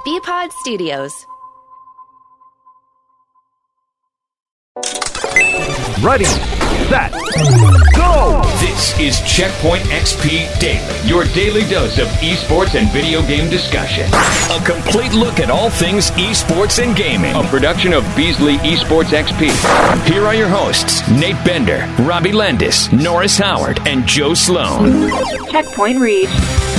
BPod Studios. Ready, set, go! This is Checkpoint XP Daily, your daily dose of esports and video game discussion. A complete look at all things esports and gaming. A production of Beasley Esports XP. Here are your hosts, Nate Bender, Robbie Landis, Norris Howard, and Joe Sloan. Checkpoint reached.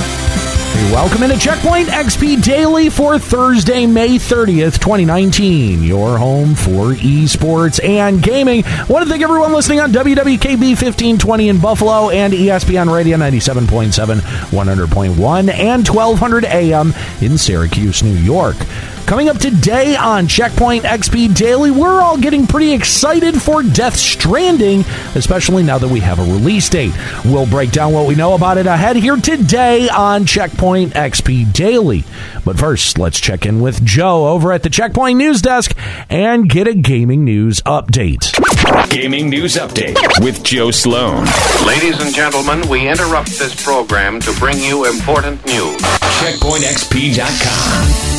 Welcome into Checkpoint XP Daily for Thursday, May 30th, 2019. Your home for esports and gaming. I want to thank everyone listening on WWKB 1520 in Buffalo and ESPN Radio 97.7, 100.1, and 1200 AM in Syracuse, New York. Coming up today on Checkpoint XP Daily, we're all getting pretty excited for Death Stranding, especially now that we have a release date. We'll break down what we know about it ahead here today on Checkpoint XP Daily. But first, let's check in with Joe over at the Checkpoint News Desk and get a gaming news update. Gaming News Update with Joe Sloan. Ladies and gentlemen, we interrupt this program to bring you important news. CheckpointXP.com.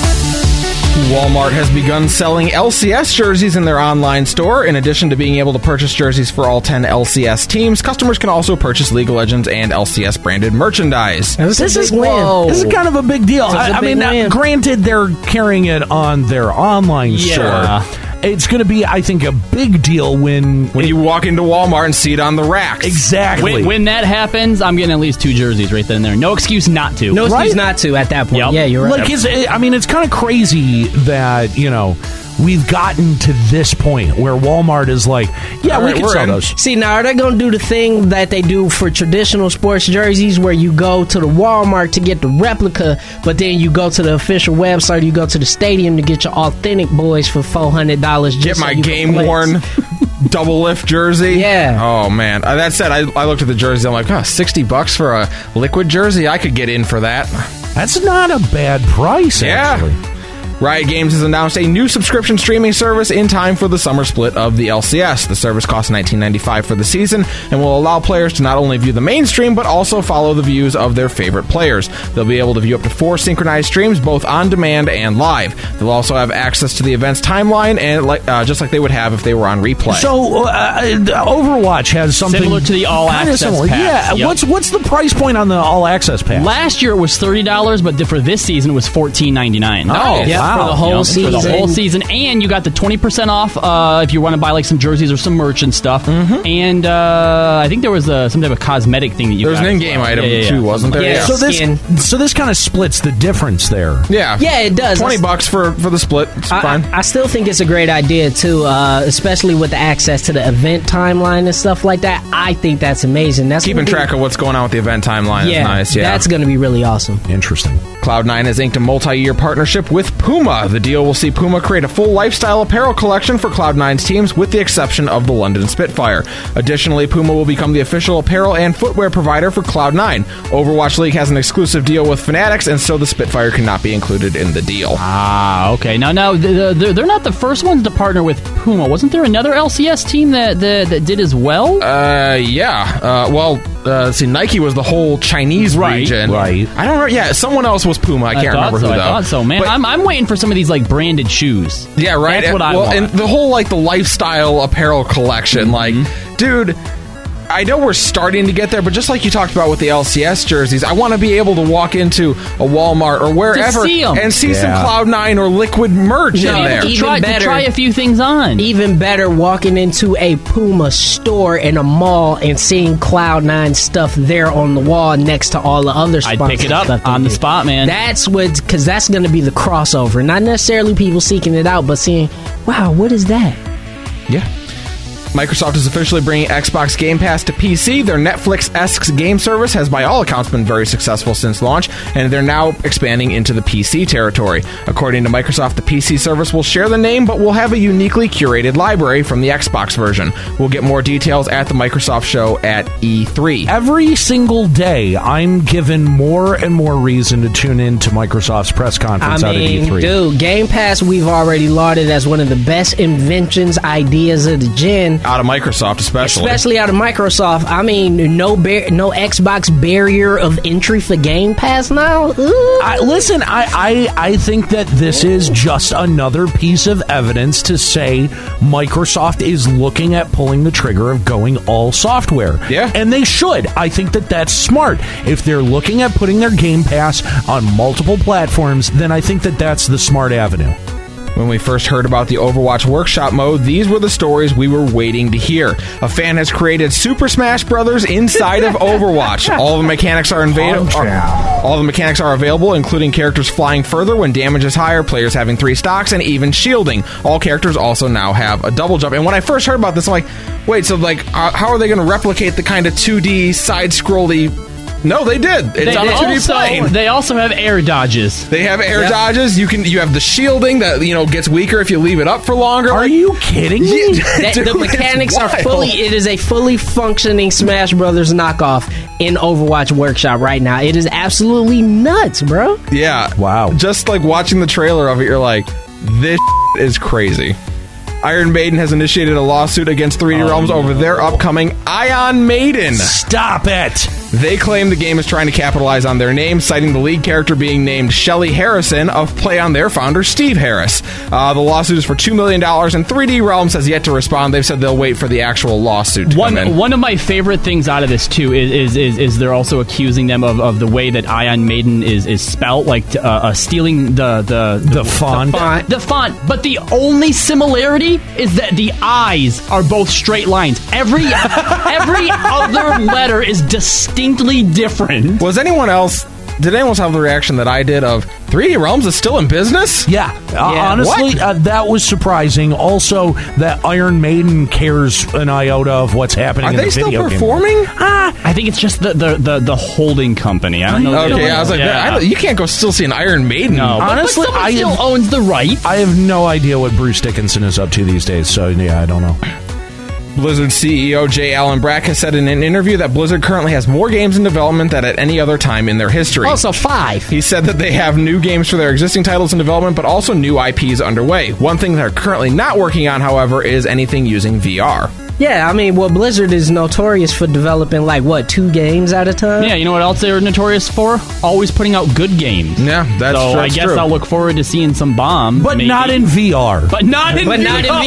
Walmart has begun selling LCS jerseys in their online store. In addition to being able to purchase jerseys for all 10 LCS teams, customers can also purchase League of Legends and LCS branded merchandise. This is kind of a big deal. I mean, granted, they're carrying it on their online store. It's going to be, I think, a big deal when you walk into Walmart and see it on the racks. Exactly. When that happens, I'm getting at least 2 jerseys right then and there. No excuse not to. No excuse not to at that point. Yep. Yeah, you're right. Like, it's kind of crazy that, we've gotten to this point where Walmart is like, yeah, we can sell those. See, now, are they going to do the thing that they do for traditional sports jerseys where you go to the Walmart to get the replica, but then you go to the official website, you go to the stadium to get your authentic boys for $400? Get my game-worn double lift jersey? Yeah. Oh, man. That said, I looked at the jersey, I'm like, $60 for a liquid jersey? I could get in for that. That's not a bad price, actually. Riot Games has announced a new subscription streaming service in time for the summer split of the LCS. The service costs $19.95 for the season and will allow players to not only view the main stream, but also follow the views of their favorite players. They'll be able to view up to 4 synchronized streams, both on demand and live. They'll also have access to the event's timeline, and just like they would have if they were on replay. So, Overwatch has something similar to the All Access Pass. Yeah, yep. What's the price point on the All Access Pass? Last year it was $30, but for this season it was $14.99. Oh, yeah. For the whole season. For the whole season, and you got the 20% off if you want to buy like some jerseys or some merch and stuff. Mm-hmm. And I think there was some type of cosmetic thing that you. There's an in-game item too, wasn't there? Yeah. So this kind of splits the difference there. Yeah, it does. $20 for the split. It's fine. I still think it's a great idea too, especially with the access to the event timeline and stuff like that. I think that's amazing. That's keeping track of what's going on with the event timeline is nice. Yeah, that's going to be really awesome. Interesting. Cloud9 has inked a multi-year partnership with Puma. The deal will see Puma create a full lifestyle apparel collection for Cloud9's teams, with the exception of the London Spitfire. Additionally, Puma will become the official apparel and footwear provider for Cloud9. Overwatch League has an exclusive deal with Fanatics, and so the Spitfire cannot be included in the deal. Ah, okay. Now, they're not the first ones to partner with Puma. Wasn't there another LCS team that did as well? Yeah. Let's see, Nike was the whole Chinese region. Right. I don't know. Yeah, someone else was Puma. I can't remember who, though. I thought so, man. But I'm waiting for some of these, like, branded shoes. Yeah, right. That's what I want. And the whole, like, the lifestyle apparel collection. Like, dude, I know we're starting to get there, but just like you talked about with the LCS jerseys, I want to be able to walk into a Walmart or wherever and see some Cloud9 or Liquid merch in there. To try a few things on. Even better, walking into a Puma store in a mall and seeing Cloud9 stuff there on the wall next to all the other I'd pick it up on the spot, man. That's because that's going to be the crossover. Not necessarily people seeking it out, but seeing, wow, what is that? Yeah. Microsoft is officially bringing Xbox Game Pass to PC. Their Netflix-esque game service has by all accounts been very successful since launch, and they're now expanding into the PC territory. According to Microsoft, the PC service will share the name, but will have a uniquely curated library from the Xbox version. We'll get more details at the Microsoft show at E3. Every single day, I'm given more and more reason to tune in to Microsoft's press conference out at E3. Dude, Game Pass we've already lauded as one of the best inventions, ideas of the gen. mean, out of Microsoft, especially out of Microsoft. I mean, no Xbox barrier of entry for Game Pass now. Listen, I think that this is just another piece of evidence to say Microsoft is looking at pulling the trigger of going all software. Yeah. And they should. I think that that's smart. If they're looking at putting their Game Pass on multiple platforms, then I think that that's the smart avenue. When we first heard about the Overwatch Workshop mode, these were the stories we were waiting to hear. A fan has created Super Smash Brothers inside of Overwatch. All the mechanics are available, including characters flying further when damage is higher, players having 3 stocks, and even shielding. All characters also now have a double jump. And when I first heard about this, I'm like, wait, so how are they going to replicate the kind of 2D side-scrolly? No, they did. It's on a 2D plane. They also have air dodges. They have air dodges. You have the shielding that gets weaker if you leave it up for longer. Are you kidding me? The mechanics are fully. It is a fully functioning Smash Brothers knockoff in Overwatch Workshop right now. It is absolutely nuts, bro. Yeah. Wow. Just like watching the trailer of it, you're like, this is crazy. Iron Maiden has initiated a lawsuit against 3D Realms over their upcoming Ion Maiden. Stop it! They claim the game is trying to capitalize on their name, citing the lead character being named Shelly Harrison of play on their founder, Steve Harris. The lawsuit is for $2 million, and 3D Realms has yet to respond. They've said they'll wait for the actual lawsuit to come in. One of my favorite things out of this, too, is they're also accusing them of the way that Ion Maiden is spelt, like stealing the font. The font. But the only similarity is that the I's are both straight lines. Every other letter is distinctly different. Did anyone else have the reaction that I did of 3D Realms is still in business? Yeah. Honestly, that was surprising. Also, that Iron Maiden cares an iota of what's happening in the video game. Are they still performing? I think it's just the holding company. I don't know. Okay, I was like, you can't go still see an Iron Maiden. No, honestly, but still owns the right. I have no idea what Bruce Dickinson is up to these days, so yeah, I don't know. Blizzard CEO J. Allen Brack has said in an interview that Blizzard currently has more games in development than at any other time in their history. Also 5. He said that they have new games for their existing titles in development, but also new IPs underway. One thing they're currently not working on, however, is anything using VR. Yeah, I mean, Blizzard is notorious for developing, 2 games at a time? Yeah, you know what else they're notorious for? Always putting out good games. Yeah, that's true. So I guess I'll look forward to seeing some bomb. But maybe. not in VR. But not in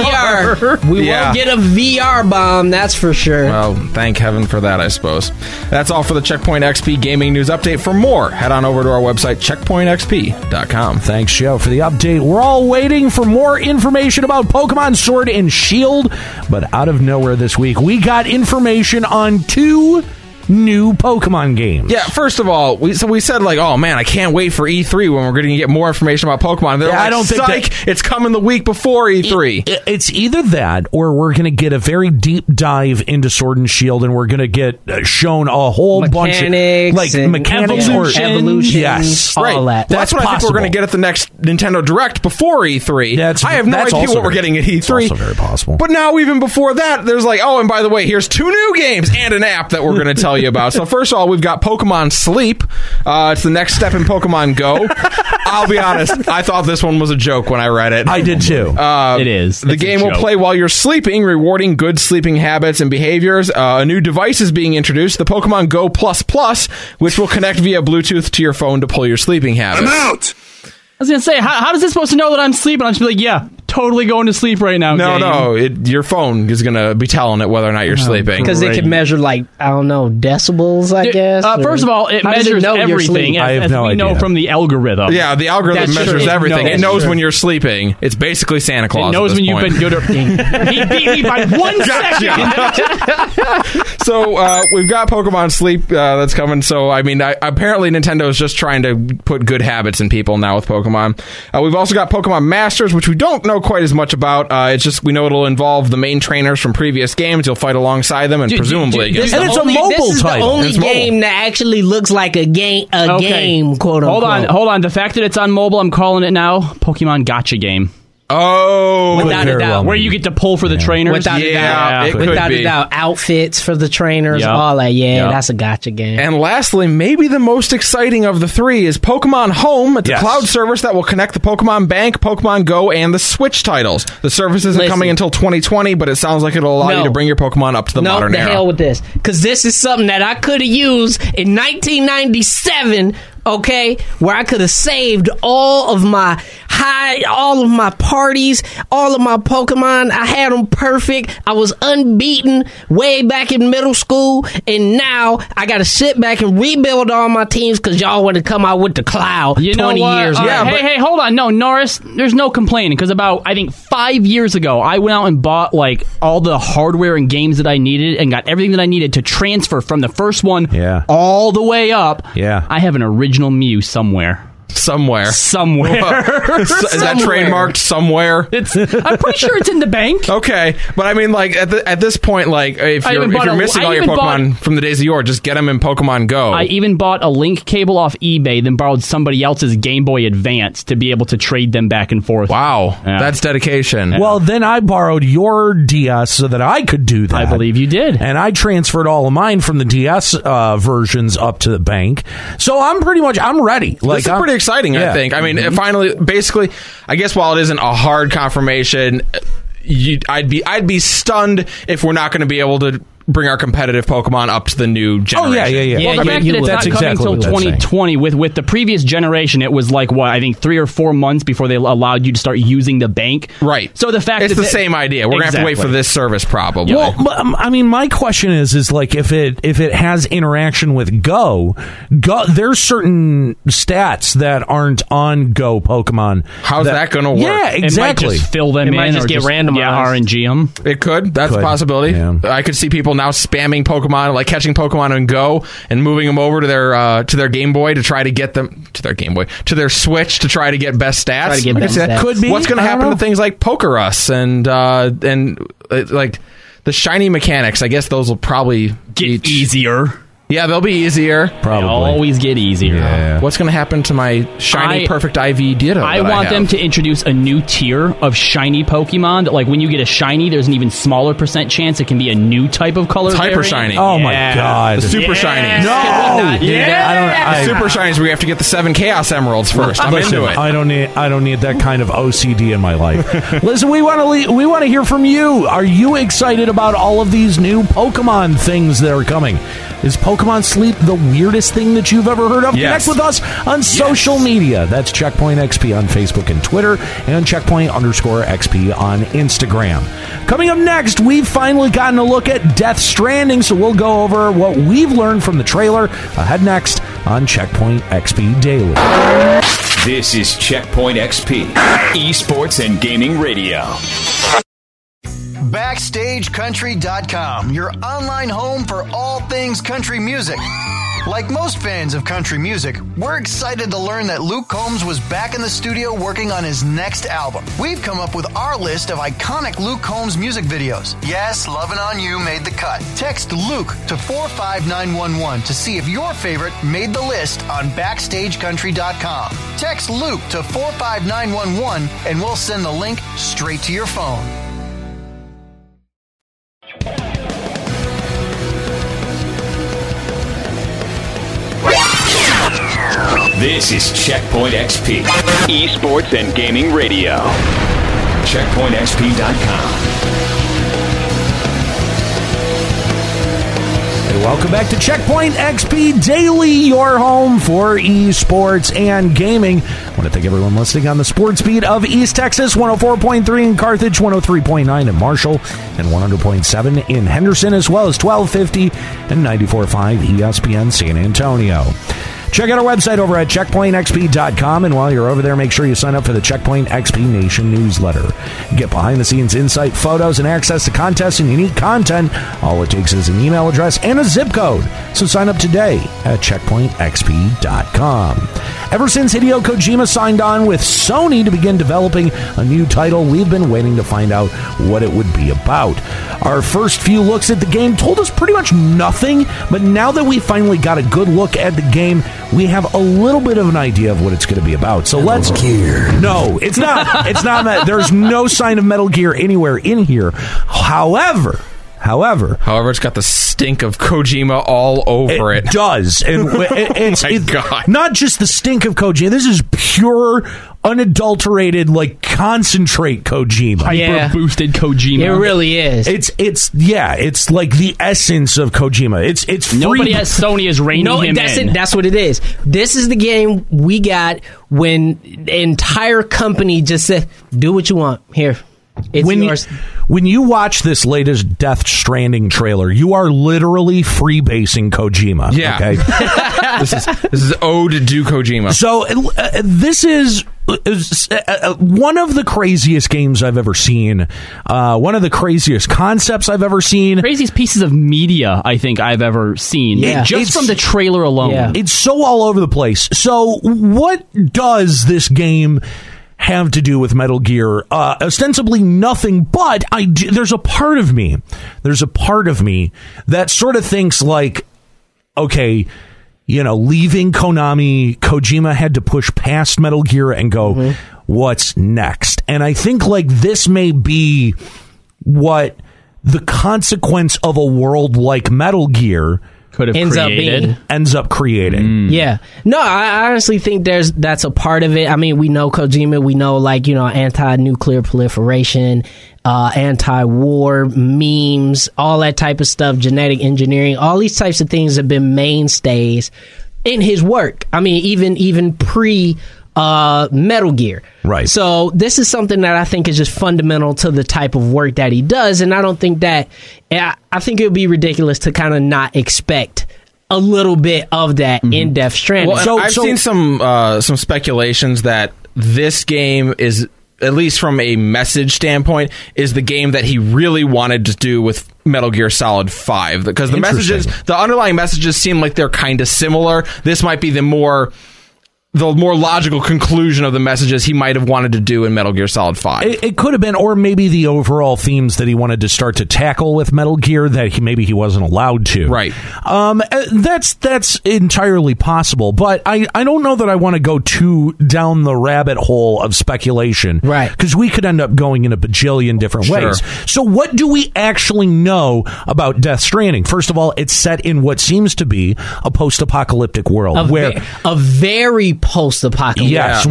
VR. We won't get a VR bomb, that's for sure. Well, thank heaven for that, I suppose. That's all for the Checkpoint XP Gaming News Update. For more, head on over to our website, checkpointxp.com. Thanks, Joe, for the update. We're all waiting for more information about Pokemon Sword and Shield, but out of nowhere this week, we got information on 2 new Pokemon games. Yeah, first of all, we said oh man, I can't wait for E3 when we're going to get more information about Pokemon. They're I don't think it's coming the week before E3. It's either that or we're going to get a very deep dive into Sword and Shield, and we're going to get shown a whole bunch of mechanics, evolution, yes, all that. That's what I think we're going to get at the next Nintendo Direct before E3. I have no idea what we're getting at E3. That's also very possible. But now, even before that, there's and by the way, here's 2 new games and an app that we're going to tell you about. So first of all, we've got Pokemon Sleep. It's the next step in Pokemon Go. I'll be honest, I thought this one was a joke when I read it. I did too. It is. The game will play while you're sleeping, rewarding good sleeping habits and behaviors. A new device is being introduced, the Pokemon Go Plus, which will connect via Bluetooth to your phone to pull your sleeping habits. I'm out! I was going to say, how is it supposed to know that I'm sleeping? I'm just be like, totally going to sleep right now. No, your phone is going to be telling it whether or not you're sleeping. Because it can measure, decibels, I guess. First of all, it measures everything. I have no idea. We know from the algorithm. Yeah, the algorithm measures everything. It knows when you're sleeping. It's basically Santa Claus. It knows when you've been good. He beat me by 1 second. So we've got Pokemon Sleep that's coming. So, apparently Nintendo is just trying to put good habits in people now with Pokemon. We've also got Pokemon Masters, which we don't know quite as much about. It's just we know it'll involve the main trainers from previous games. You'll fight alongside them and presumably against them. And it's a mobile This is title. the only game that actually looks like a game, game, quote unquote. Hold on. The fact that it's on mobile, I'm calling it now. Pokemon Gacha game. Oh, Without a doubt. Where you get to pull for the trainers. Without a doubt. Without a doubt. Outfits for the trainers, all that. Yeah, that's a gotcha game. And lastly, maybe the most exciting of the three is Pokemon Home. It's a cloud service that will connect the Pokemon Bank, Pokemon Go, and the Switch titles. The service isn't coming until 2020, but it sounds like it'll allow you to bring your Pokemon up to the modern era. No, the hell with this. Because this is something that I could have used in 1997, okay, where I could have saved all of my parties, all of my Pokemon. I had them perfect. I was unbeaten way back in middle school, and now I got to sit back and rebuild all my teams because y'all want to come out with the cloud 20 years. Hey, hold on. No, Norris, there's no complaining because about, I think, 5 years ago, I went out and bought like all the hardware and games that I needed and got everything that I needed to transfer from the first one all the way up. Yeah. I have an original Mew somewhere. Somewhere. Is that trademarked somewhere? I'm pretty sure it's in the bank. Okay, but I mean, like at this point, like if you're missing all your Pokemon from the days of yore, just get them in Pokemon Go. I even bought a link cable off eBay, then borrowed somebody else's Game Boy Advance to be able to trade them back and forth. Wow, that's dedication. Yeah. Well, then I borrowed your DS so that I could do that. I believe you did, and I transferred all of mine from the DS versions up to the bank. So I'm ready. Like, this is pretty exciting, I think. I mean, finally, basically, I guess while it isn't a hard confirmation, I'd be stunned if we're not going to be able to bring our competitive Pokemon up to the new generation. Well, the fact that it's not coming until 2020, with the previous generation, it was like, I think 3 or 4 months before they allowed you to start using the bank. Right. So the fact it's the same idea. We're going to have to wait for this service, probably. Well, I mean, my question is like, if it has interaction with Go, there's certain stats that aren't on Go Pokemon. How's that going to work? Yeah, exactly. It might just fill them in. It might just get randomized. Yeah, RNG them. It could. That's a possibility. Yeah. I could see people now spamming Pokemon, like catching Pokemon in Go and moving them over to their Game Boy to try to get them to their Switch to try to get best stats. Could be. What's going to happen to things like Pokerus and like the shiny mechanics? I guess those will probably get easier. Yeah, they'll be easier. Probably. They always get easier. Yeah. What's going to happen to my shiny perfect IV Ditto? I want them to introduce a new tier of shiny Pokemon. That, like, when you get a shiny, there's an even smaller % chance it can be a new type of color. It's hyper shiny. Oh my god. The super shiny. No. I don't. Super shinies where you have to get the 7 Chaos Emeralds first. I'm into it. I don't need that kind of OCD in my life. Listen, we want to hear from you. Are you excited about all of these new Pokemon things that are coming? Is Pokemon Sleep the weirdest thing that you've ever heard of? Yes. Connect with us on social media. That's Checkpoint XP on Facebook and Twitter, and Checkpoint_XP on Instagram. Coming up next, we've finally gotten a look at Death Stranding, so we'll go over what we've learned from the trailer. Ahead next on Checkpoint XP Daily. This is Checkpoint XP, esports and gaming radio. BackstageCountry.com, your online home for all things country music. Like most fans of country music, we're excited to learn that Luke Combs was back in the studio working on his next album. We've come up with our list of iconic Luke Combs music videos. Yes, Lovin' On You made the cut. Text Luke to 45911 to see if your favorite made the list on BackstageCountry.com. Text Luke to 45911 and we'll send the link straight to your phone. This is Checkpoint XP, esports and gaming radio. CheckpointXP.com. Welcome back to Checkpoint XP Daily, your home for esports and gaming. I want to thank everyone listening on the sports beat of East Texas, 104.3 in Carthage, 103.9 in Marshall, and 100.7 in Henderson, as well as 1250 and 94.5 ESPN San Antonio. Check out our website over at CheckpointXP.com, and while you're over there, make sure you sign up for the Checkpoint XP Nation newsletter. Get behind-the-scenes insight, photos, and access to contests and unique content. All it takes is an email address and a zip code. So sign up today at CheckpointXP.com. Ever since Hideo Kojima signed on with Sony to begin developing a new title, we've been waiting to find out what it would be about. Our first few looks at the game told us pretty much nothing, but now that we finally got a good look at the game, we have a little bit of an idea of what it's going to be about. So Metal Gear. No, it's not. It's not that. There's no sign of Metal Gear anywhere in here. However, it's got the stink of Kojima all over it. It does. And it's not just the stink of Kojima. This is pure, unadulterated, like concentrate Kojima. Hyper boosted Kojima. It really is. It's like the essence of Kojima. It's free. Nobody at Sony is reining him in. That's what it is. This is the game we got when the entire company just said, "Do what you want here." It's yours. When you watch this latest Death Stranding trailer, you are literally freebasing Kojima. Yeah. Okay? This is ode to Kojima. So this is one of the craziest games I've ever seen. One of the craziest concepts I've ever seen. Craziest pieces of media I think I've ever seen. Yeah. Just from the trailer alone. Yeah. It's so all over the place. So what does this game have to do with Metal Gear? Ostensibly nothing, but there's a part of me that sort of thinks like, okay, leaving Konami, Kojima had to push past Metal Gear and go, what's next? And I think like this may be what the consequence of a world like Metal Gear ends up creating. Yeah. No, I honestly think that's a part of it. I mean, we know Kojima, we know anti-nuclear proliferation, anti-war memes, all that type of stuff, genetic engineering, all these types of things have been mainstays in his work. I mean, even pre Metal Gear. Right. So this is something that I think is just fundamental to the type of work that he does, and I don't think that I think it would be ridiculous to kind of not expect a little bit of that in Death Stranding. Well, I've seen some speculations that this game is, at least from a message standpoint, is the game that he really wanted to do with Metal Gear Solid 5, because the underlying messages seem like they're kind of similar. This might be the more logical conclusion of the messages he might have wanted to do in Metal Gear Solid 5. It could have been, or maybe the overall themes that he wanted to start to tackle with Metal Gear that he wasn't allowed to. Right. That's entirely possible, but I don't know that I want to go too down the rabbit hole of speculation. Right. Because we could end up going in a bajillion different ways. So what do we actually know about Death Stranding? First of all, it's set in what seems to be a post-apocalyptic world. A very post-apocalyptic. Yes,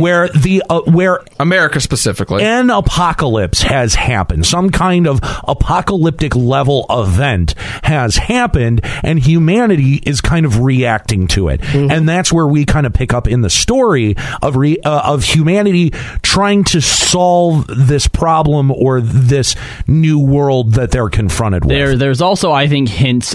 where America specifically, an apocalypse has happened. Some kind of apocalyptic level event has happened, and humanity is kind of reacting to it. And that's where we kind of pick up in the story of humanity trying to solve this problem or this new world that they're confronted with. There's also, I think, hints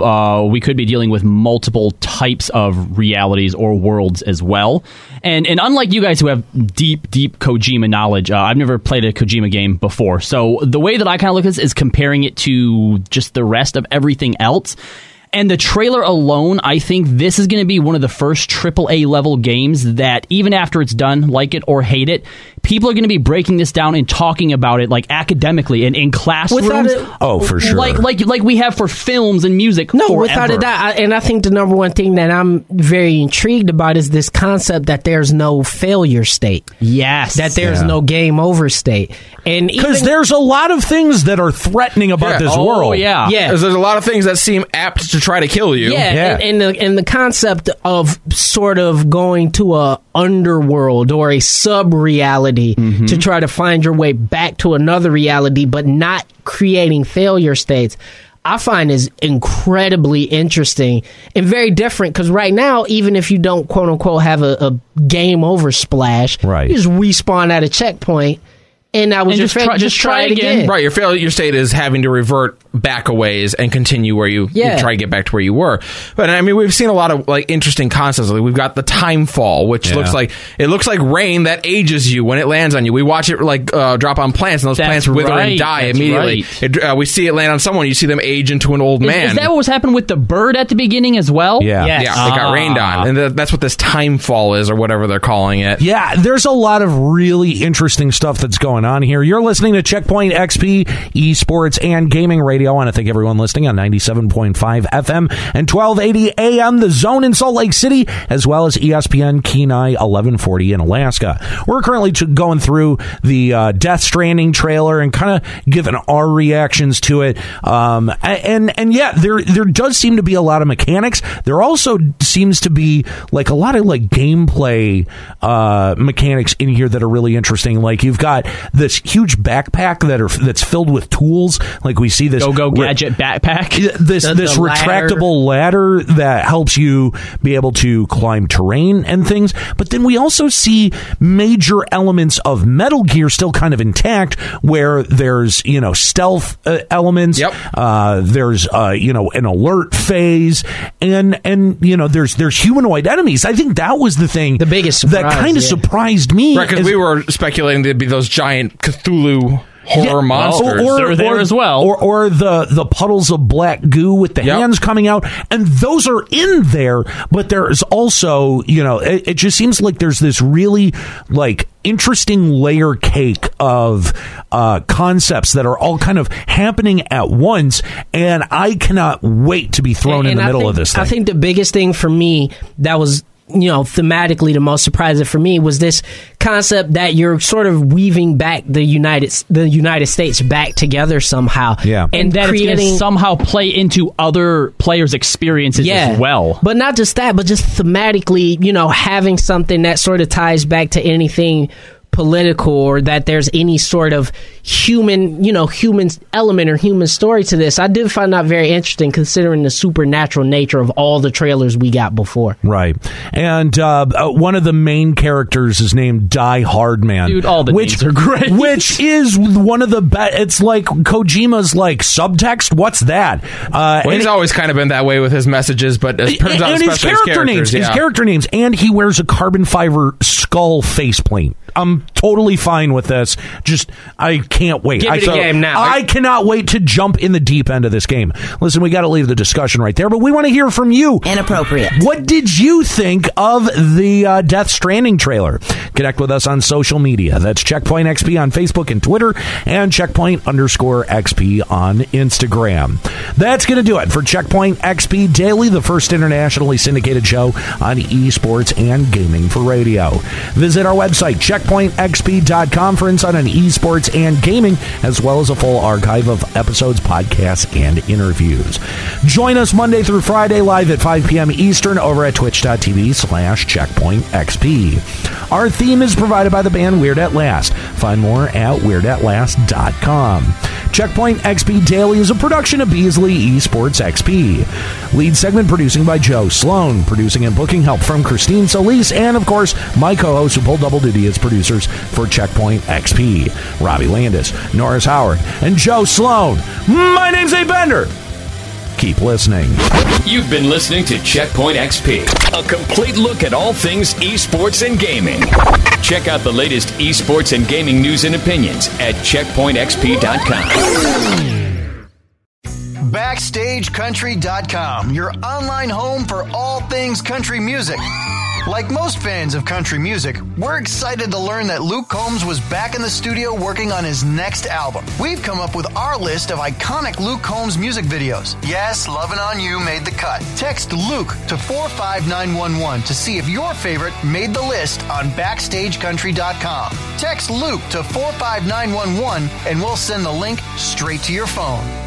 of we could be dealing with multiple types of realities or worlds as well. And unlike you guys who have deep Kojima knowledge, I've never played a Kojima game before. So the way that I kind of look at this is comparing it to just the rest of everything else. And the trailer alone, I think this is going to be one of the first AAA level games that even after it's done, like it or hate it, people are going to be breaking this down and talking about it like academically and in classrooms. For sure. Like we have for films and music. No, forever. without a doubt. And I think the number one thing that I'm very intrigued about is this concept that there's no failure state. Yes. That there's no game over state. And because there's a lot of things that are threatening about this world. Yeah. There's a lot of things that seem apt to try to kill you. And the concept of sort of going to a underworld or a sub-reality to try to find your way back to another reality, but not creating failure states, I find is incredibly interesting and very different, because right now, even if you don't quote-unquote have a game over splash, you just respawn at a checkpoint. And I was just try it again. Right, your failure state is having to revert back a ways and continue where you try to get back to where you were. But I mean, we've seen a lot of interesting concepts. Like, we've got the time fall, which looks like rain that ages you when it lands on you. We watch it drop on plants, and those plants wither and die immediately. Right. We see it land on someone. You see them age into an old man. Is that what was happening with the bird at the beginning as well? Yeah. Yes. Yeah, they got rained on, and that's what this time fall is, or whatever they're calling it. Yeah, there's a lot of really interesting stuff that's going on here. You're listening to Checkpoint XP, Esports and Gaming Radio. Radio. I want to thank everyone listening on 97.5 FM and 1280 AM, The Zone in Salt Lake City, as well as ESPN Kenai 1140 in Alaska. We're currently going through the Death Stranding trailer and kind of giving our reactions to it. And yeah, there does seem to be a lot of mechanics. There also seems to be like a lot of like gameplay mechanics in here that are really interesting. Like you've got this huge backpack that's filled with tools. Like we see this Go Gadget backpack. This retractable ladder that helps you be able to climb terrain and things. But then we also see major elements of Metal Gear still kind of intact, where there's stealth elements. Yep. There's an alert phase, and there's humanoid enemies. I think that was the biggest surprise, that kind of surprised me, right? Because we were speculating there'd be those giant Cthulhu horror monsters. They're there as well. Or the puddles of black goo with the hands coming out. And those are in there, but there's also, it just seems like there's this really, like, interesting layer cake of concepts that are all kind of happening at once, and I cannot wait to be thrown in the middle of this thing. I think the biggest thing for me that was thematically the most surprising for me was this concept that you're sort of weaving back the United States back together somehow. Yeah. And that it's going to somehow play into other players' experiences as well. But not just that, but just thematically, having something that sort of ties back to anything political, or that there's any sort of human element or human story to this. I did find that very interesting, considering the supernatural nature of all the trailers we got before. Right. And one of the main characters is named Die Hard Man. Dude, all the names are great. Which is one of the best. It's like Kojima's like subtext. What's that? He's always kind of been that way with his messages, but it turns out his character names, and he wears a carbon fiber skull faceplate. I'm totally fine with this. Just, I can't wait. Give it a game now. I cannot wait to jump in the deep end of this game. Listen, we got to leave the discussion right there, but we want to hear from you. Inappropriate. What did you think of the Death Stranding trailer? Connect with us on social media. That's Checkpoint XP on Facebook and Twitter, and Checkpoint_XP on Instagram. That's going to do it for Checkpoint XP Daily, the first internationally syndicated show on esports and gaming for radio. Visit our website, checkpointxp.com, for insight on esports and gaming, as well as a full archive of episodes, podcasts, and interviews. Join us Monday through Friday live at 5 p.m. Eastern over at twitch.tv/checkpointxp. Our theme is provided by the band Weird at Last. Find more at weirdAtLast.com. Checkpoint XP Daily is a production of Beasley Esports XP. Lead segment producing by Joe Sloan. Producing and booking help from Christine Solis, and of course, my co-hosts who pull double duty as producers for Checkpoint XP. Robbie Landis, Norris Howard, and Joe Sloan. My name's Abe Bender. Keep listening. You've been listening to Checkpoint XP, a complete look at all things esports and gaming. Check out the latest esports and gaming news and opinions at checkpointxp.com. BackstageCountry.com, your online home for all things country music. Like most fans of country music, we're excited to learn that Luke Combs was back in the studio working on his next album. We've come up with our list of iconic Luke Combs music videos. Yes, Lovin' On You made the cut. Text Luke to 45911 to see if your favorite made the list on BackstageCountry.com. Text Luke to 45911 and we'll send the link straight to your phone.